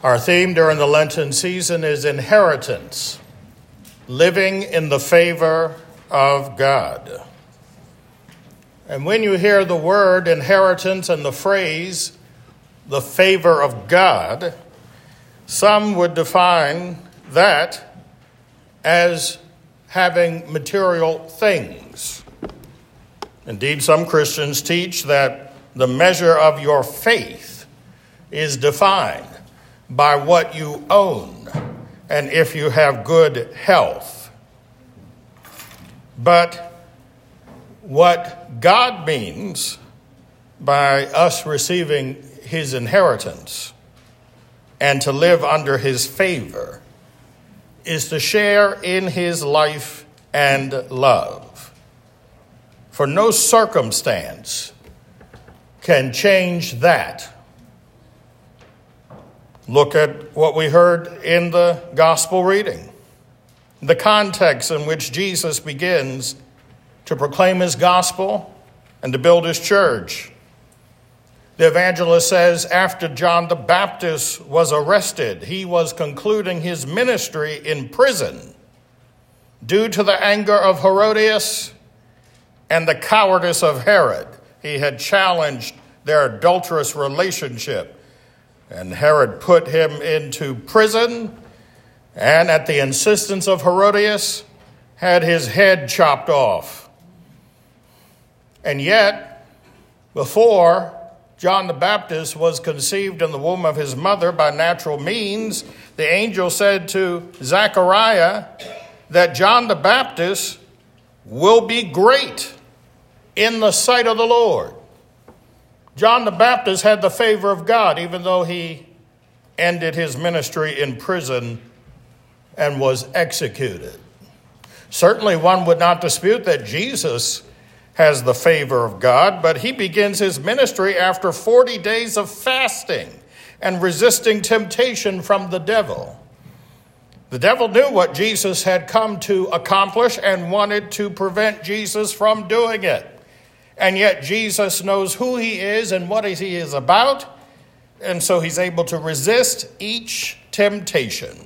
Our theme during the Lenten season is inheritance, living in the favor of God. And when you hear the word inheritance and the phrase, the favor of God, some would define that as having material things. Indeed, some Christians teach that the measure of your faith is defined by what you own and if you have good health. But what God means by us receiving his inheritance and to live under his favor is to share in his life and love. For no circumstance can change that. Look at what we heard in the gospel reading, the context in which Jesus begins to proclaim his gospel and to build his church. The evangelist says after John the Baptist was arrested, he was concluding his ministry in prison due to the anger of Herodias and the cowardice of Herod. He had challenged their adulterous relationship, and Herod put him into prison, and at the insistence of Herodias, had his head chopped off. And yet, before John the Baptist was conceived in the womb of his mother by natural means, the angel said to Zechariah that John the Baptist will be great in the sight of the Lord. John the Baptist had the favor of God, even though he ended his ministry in prison and was executed. Certainly one would not dispute that Jesus has the favor of God, but he begins his ministry after 40 days of fasting and resisting temptation from the devil. The devil knew what Jesus had come to accomplish and wanted to prevent Jesus from doing it. And yet Jesus knows who he is and what he is about, and so he's able to resist each temptation.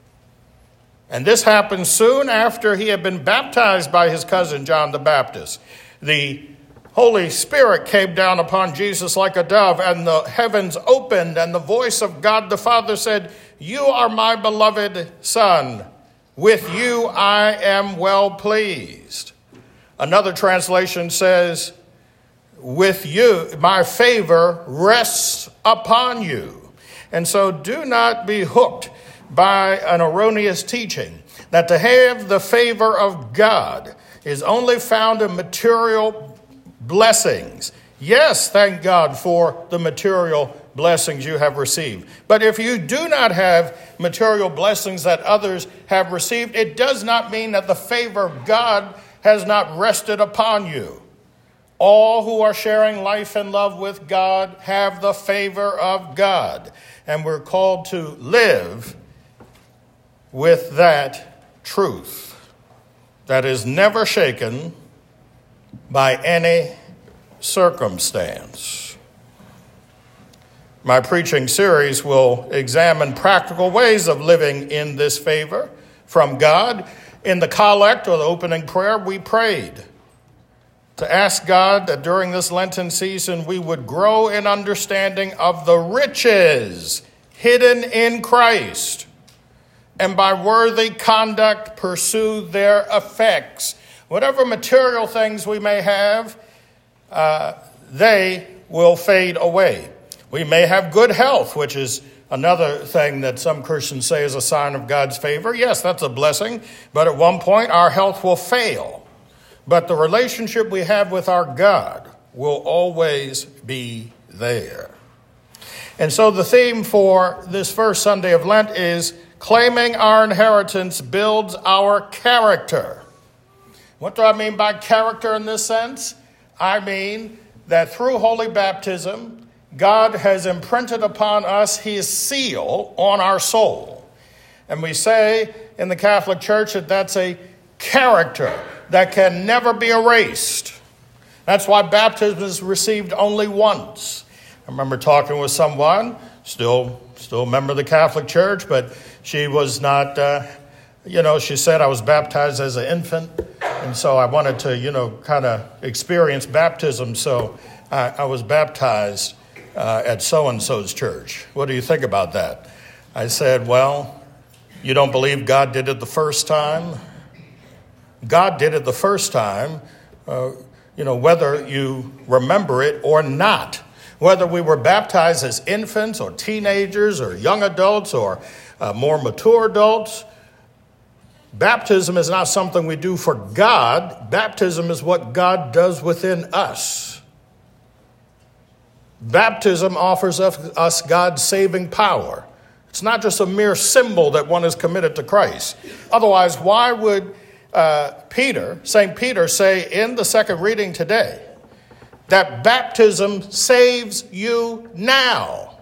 And this happened soon after he had been baptized by his cousin John the Baptist. The Holy Spirit came down upon Jesus like a dove, and the heavens opened, and the voice of God the Father said, "You are my beloved Son. With you I am well pleased." Another translation says, "With you, my favor rests upon you." And so do not be hooked by an erroneous teaching that to have the favor of God is only found in material blessings. Yes, thank God for the material blessings you have received. But if you do not have material blessings that others have received, it does not mean that the favor of God has not rested upon you. All who are sharing life and love with God have the favor of God. And we're called to live with that truth that is never shaken by any circumstance. My preaching series will examine practical ways of living in this favor from God. In the collect or the opening prayer, we prayed to ask God that during this Lenten season we would grow in understanding of the riches hidden in Christ, and by worthy conduct pursue their effects. Whatever material things we may have, they will fade away. We may have good health, which is another thing that some Christians say is a sign of God's favor. Yes, that's a blessing, but at one point our health will fail. But the relationship we have with our God will always be there. And so the theme for this first Sunday of Lent is claiming our inheritance builds our character. What do I mean by character in this sense? I mean that through holy baptism, God has imprinted upon us his seal on our soul. And we say in the Catholic Church that that's a character that can never be erased. That's why baptism is received only once. I remember talking with someone still a member of the Catholic Church, but she was not, she said I was baptized as an infant, and so I wanted to, kind of experience baptism, so I was baptized at so-and-so's church. What do you think about that? I said, well, you don't believe God did it the first time? God did it the first time, whether you remember it or not. Whether we were baptized as infants or teenagers or young adults or more mature adults, baptism is not something we do for God. Baptism is what God does within us. Baptism offers us God's saving power. It's not just a mere symbol that one is committed to Christ. Otherwise, why would St. Peter say in the second reading today that baptism saves you now?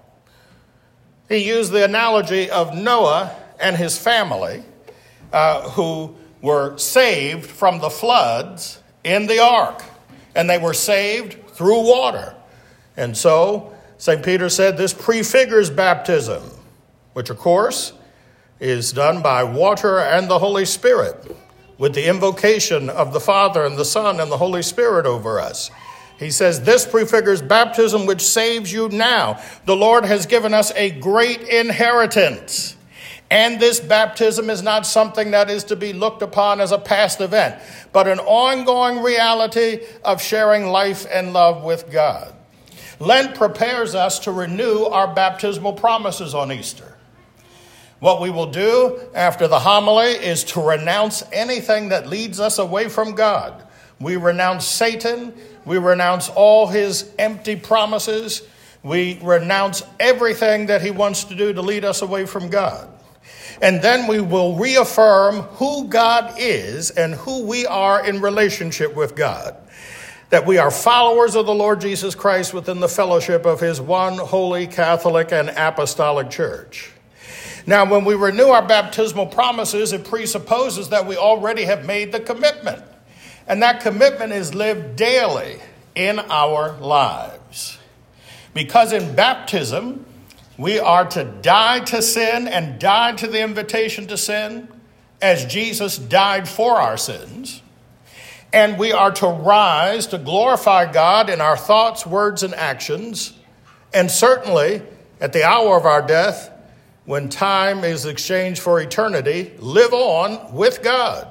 He used the analogy of Noah and his family who were saved from the floods in the ark, and they were saved through water. And so St. Peter said this prefigures baptism, which of course is done by water and the Holy Spirit, with the invocation of the Father and the Son and the Holy Spirit over us. He says, this prefigures baptism which saves you now. The Lord has given us a great inheritance. And this baptism is not something that is to be looked upon as a past event, but an ongoing reality of sharing life and love with God. Lent prepares us to renew our baptismal promises on Easter. What we will do after the homily is to renounce anything that leads us away from God. We renounce Satan. We renounce all his empty promises. We renounce everything that he wants to do to lead us away from God. And then we will reaffirm who God is and who we are in relationship with God. That we are followers of the Lord Jesus Christ within the fellowship of his one holy Catholic and apostolic church. Now, when we renew our baptismal promises, it presupposes that we already have made the commitment. And that commitment is lived daily in our lives. Because in baptism, we are to die to sin and die to the invitation to sin as Jesus died for our sins. And we are to rise to glorify God in our thoughts, words, and actions. And certainly, at the hour of our death, when time is exchanged for eternity, live on with God.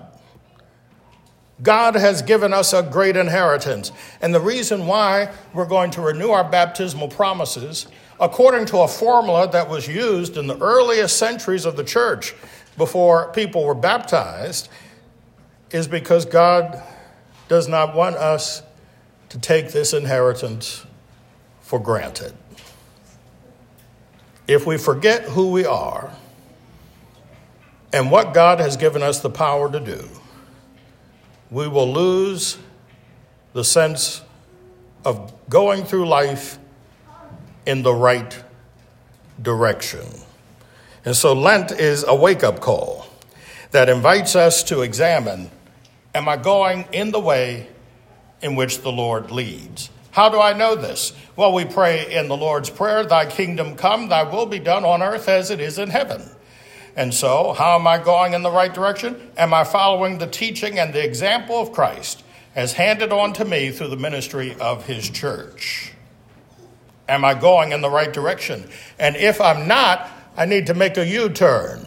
God has given us a great inheritance. And the reason why we're going to renew our baptismal promises, according to a formula that was used in the earliest centuries of the church before people were baptized, is because God does not want us to take this inheritance for granted. If we forget who we are and what God has given us the power to do, we will lose the sense of going through life in the right direction. And so Lent is a wake-up call that invites us to examine, am I going in the way in which the Lord leads? How do I know this? Well, we pray in the Lord's Prayer, thy kingdom come, thy will be done on earth as it is in heaven. And so, how am I going in the right direction? Am I following the teaching and the example of Christ as handed on to me through the ministry of his church? Am I going in the right direction? And if I'm not, I need to make a U-turn.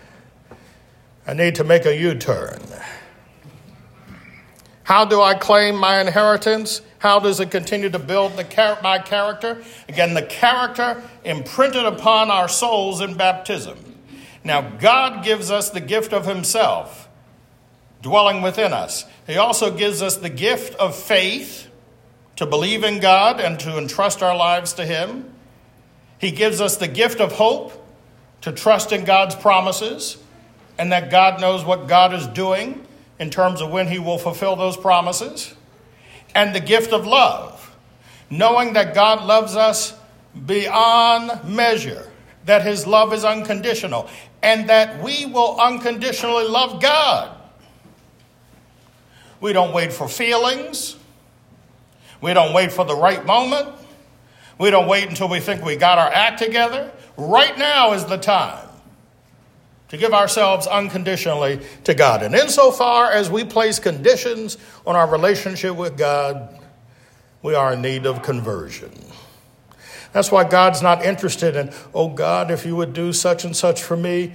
How do I claim my inheritance? How does it continue to build my character? Again, the character imprinted upon our souls in baptism. Now, God gives us the gift of himself, dwelling within us. He also gives us the gift of faith, to believe in God and to entrust our lives to him. He gives us the gift of hope, to trust in God's promises, and that God knows what God is doing in terms of when he will fulfill those promises. And the gift of love, knowing that God loves us beyond measure, that his love is unconditional, and that we will unconditionally love God. We don't wait for feelings. We don't wait for the right moment. We don't wait until we think we got our act together. Right now is the time to give ourselves unconditionally to God. And insofar as we place conditions on our relationship with God, we are in need of conversion. That's why God's not interested in, oh God, if you would do such and such for me,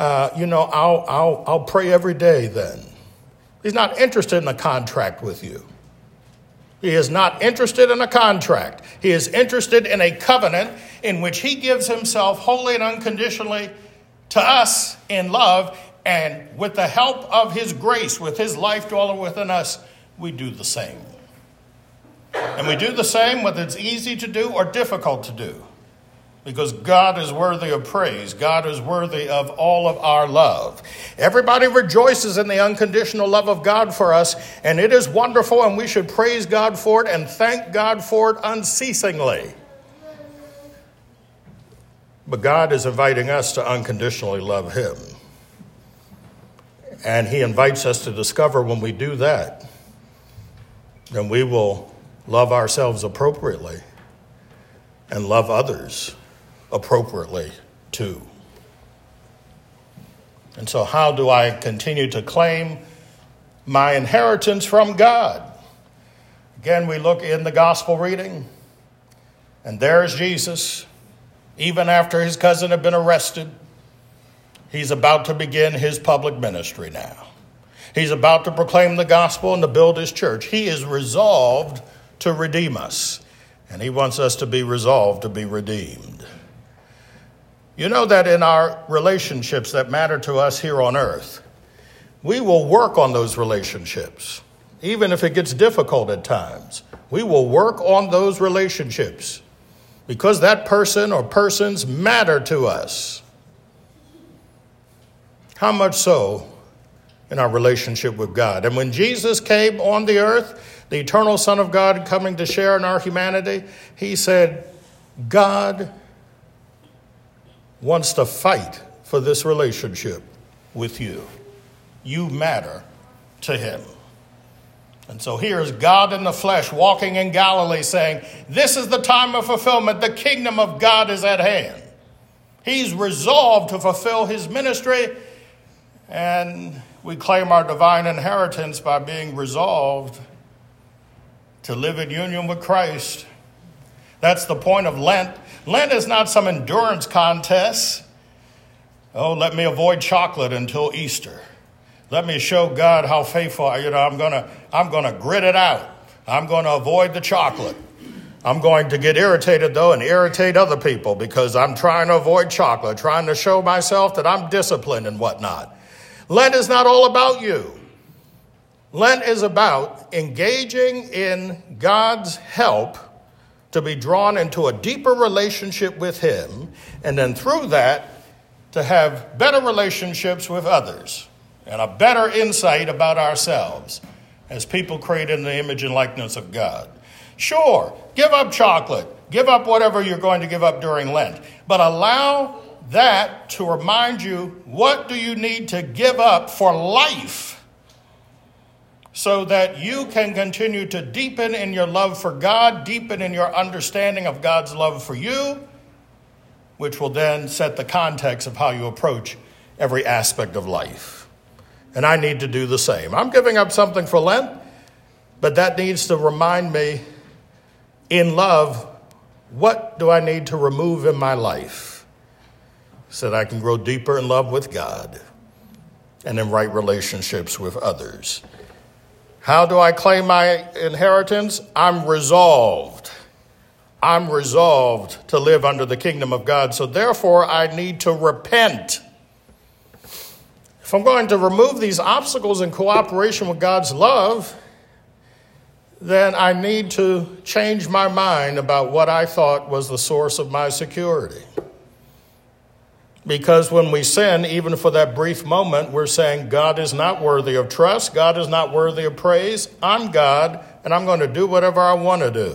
I'll pray every day then. He's not interested in a contract with you. He is not interested in a contract. He is interested in a covenant in which he gives himself wholly and unconditionally to us in love, and with the help of his grace, with his life dwelling within us, we do the same. And we do the same whether it's easy to do or difficult to do, because God is worthy of praise. God is worthy of all of our love. Everybody rejoices in the unconditional love of God for us, and it is wonderful, and we should praise God for it and thank God for it unceasingly. But God is inviting us to unconditionally love him. And he invites us to discover when we do that, then we will love ourselves appropriately and love others appropriately too. And so how do I continue to claim my inheritance from God? Again, we look in the gospel reading, and there's Jesus. Even after his cousin had been arrested, he's about to begin his public ministry now. He's about to proclaim the gospel and to build his church. He is resolved to redeem us, and he wants us to be resolved to be redeemed. You know that in our relationships that matter to us here on earth, we will work on those relationships. Even if it gets difficult at times, we will work on those relationships because that person or persons matter to us. How much so in our relationship with God? And when Jesus came on the earth, the eternal Son of God coming to share in our humanity, he said, God wants to fight for this relationship with you. You matter to him. And so here's God in the flesh walking in Galilee saying, this is the time of fulfillment. The kingdom of God is at hand. He's resolved to fulfill his ministry, and we claim our divine inheritance by being resolved to live in union with Christ. That's the point of Lent. Lent is not some endurance contest. Oh, let me avoid chocolate until Easter. Let me show God how faithful, I'm gonna grit it out. I'm going to avoid the chocolate. I'm going to get irritated, though, and irritate other people because I'm trying to avoid chocolate, trying to show myself that I'm disciplined and whatnot. Lent is not all about you. Lent is about engaging in God's help to be drawn into a deeper relationship with him, and then through that, to have better relationships with others and a better insight about ourselves as people created in the image and likeness of God. Sure, give up chocolate, give up whatever you're going to give up during Lent, but allow that to remind you, what do you need to give up for life so that you can continue to deepen in your love for God, deepen in your understanding of God's love for you, which will then set the context of how you approach every aspect of life. And I need to do the same. I'm giving up something for Lent, but that needs to remind me, in love, what do I need to remove in my life so that I can grow deeper in love with God and in right relationships with others? How do I claim my inheritance? I'm resolved. I'm resolved to live under the kingdom of God. So therefore, I need to repent. If I'm going to remove these obstacles in cooperation with God's love, then I need to change my mind about what I thought was the source of my security. Because when we sin, even for that brief moment, we're saying God is not worthy of trust. God is not worthy of praise. I'm God, and I'm going to do whatever I want to do.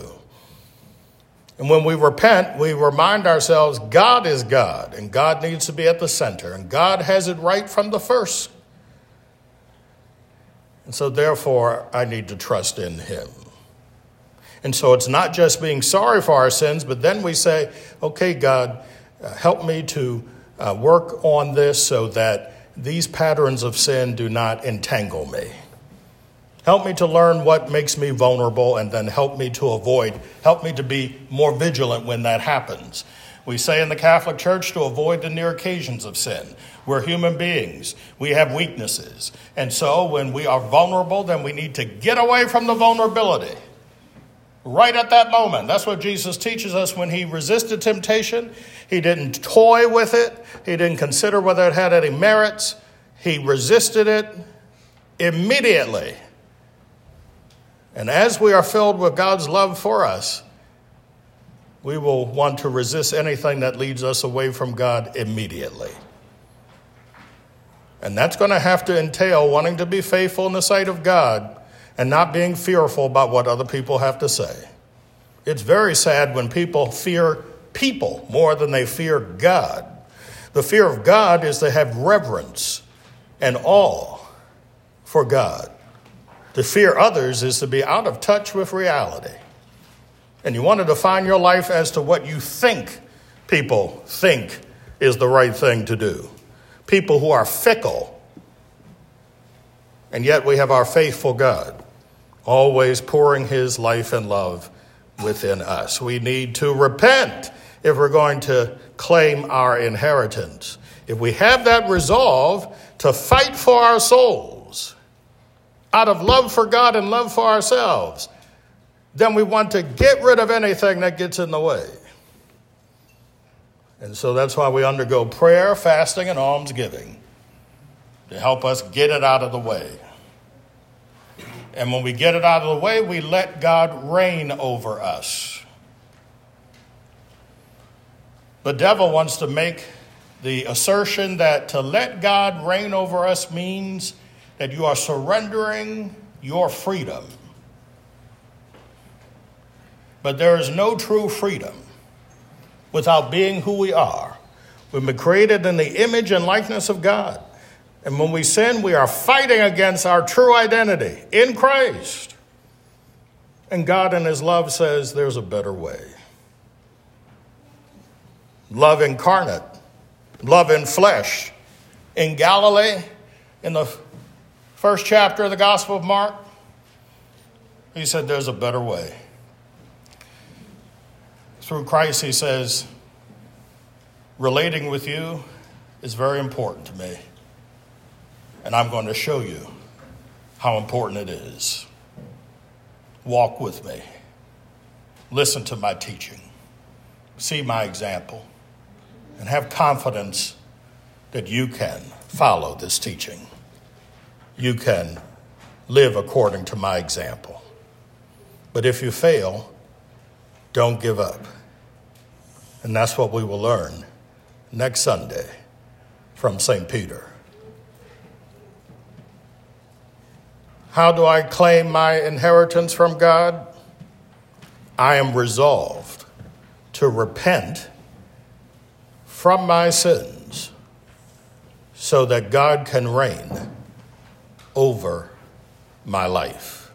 And when we repent, we remind ourselves God is God, and God needs to be at the center, and God has it right from the first. And so therefore, I need to trust in him. And so it's not just being sorry for our sins, but then we say, okay, God, help me to work on this so that these patterns of sin do not entangle me. Help me to learn what makes me vulnerable and then help me to be more vigilant when that happens. We say in the Catholic Church to avoid the near occasions of sin. We're human beings. We have weaknesses. And so when we are vulnerable, then we need to get away from the vulnerability. Right at that moment. That's what Jesus teaches us when he resisted temptation. He didn't toy with it. He didn't consider whether it had any merits. He resisted it immediately. And as we are filled with God's love for us, we will want to resist anything that leads us away from God immediately. And that's going to have to entail wanting to be faithful in the sight of God and not being fearful about what other people have to say. It's very sad when people fear people more than they fear God. The fear of God is to have reverence and awe for God. To fear others is to be out of touch with reality. And you want to define your life as to what you think people think is the right thing to do. People who are fickle. And yet we have our faithful God, always pouring his life and love within us. We need to repent if we're going to claim our inheritance. If we have that resolve to fight for our souls, out of love for God and love for ourselves, then we want to get rid of anything that gets in the way. And so that's why we undergo prayer, fasting, and almsgiving to help us get it out of the way. And when we get it out of the way, we let God reign over us. The devil wants to make the assertion that to let God reign over us means that you are surrendering your freedom. But there is no true freedom without being who we are. We've been created in the image and likeness of God. And when we sin, we are fighting against our true identity in Christ. And God in his love says there's a better way. Love incarnate, love in flesh. In Galilee, in the first chapter of the Gospel of Mark, he said there's a better way. Through Christ, he says, relating with you is very important to me. And I'm going to show you how important it is. Walk with me. Listen to my teaching. See my example. And have confidence that you can follow this teaching. You can live according to my example. But if you fail, don't give up. And that's what we will learn next Sunday from St. Peter. How do I claim my inheritance from God? I am resolved to repent from my sins so that God can reign over my life.